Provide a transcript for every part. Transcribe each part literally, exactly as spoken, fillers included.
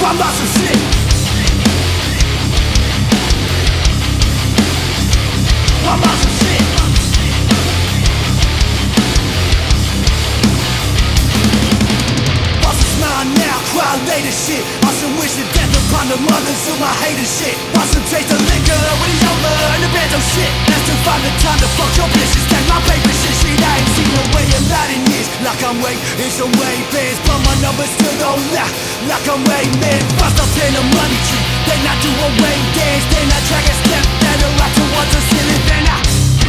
I'm about some shit. I'm about some shit. Watch us smile now, cry later shit. Watch them wish the death upon the mothers of my hater shit. Watch them taste the liquor when it's over and the band don't shit. That's to find the time to fuck your bitches. Take my paper shit, shit. I ain't seen no way in lot in years. Like I'm way in some way bands, but my numbers still don't lie. Like I'm way man, first I'm paying the money tree. Then I do a way dance, then I drag a step that I rock towards the ceiling, then I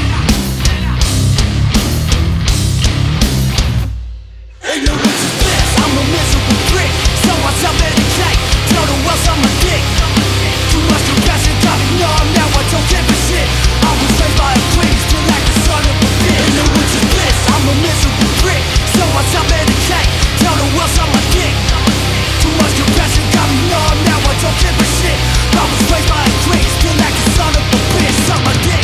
ignorance is bliss, I'm a miserable prick. So I self-medicate, tell the world I'm a dick. Too much compassion got me numb, now I don't give a shit. I was raised by a queen, still like the son of a bitch. Ignorance is bliss, I'm a miserable prick. So I self-medicate, tell the world I'm a dick. Too much compassion got me numb, now I don't give a shit. I was raised by a queen, still like the son of a bitch. Suck my dick.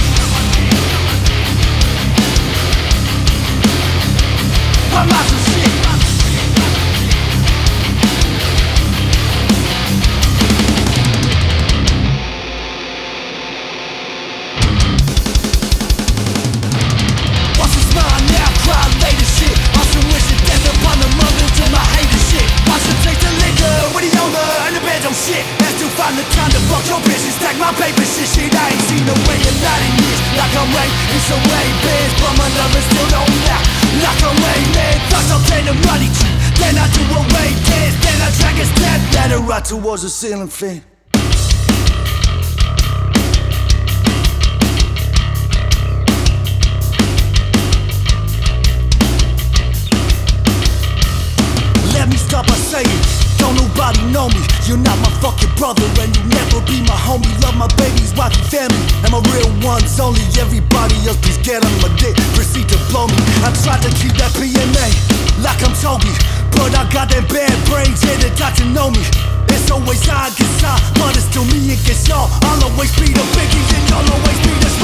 I'm out some shit. Shit, that's to find the time to fuck your bitches. Stack my paper shit, shit. I ain't seen no way in lot of years. Like I'm way, it's a way bands, but my numbers still don't lie. Like I'm way man, first I'm paying the money tree. Then I do a way dance, then I drag a step that I rock towards the ceiling fan. Let me start by saying, don't nobody know me. You're not my fucking brother and you'll never be my homie. Love my babies, wife and family, and my real ones only. Everybody else please get on my dick, proceed to blow me. I tried to keep that P M A like I'm Toby, but I got them bad brains, yeah, they got to know me. It's always I against I, but it's still me against y'all. I'll always be the biggie and y'all always be the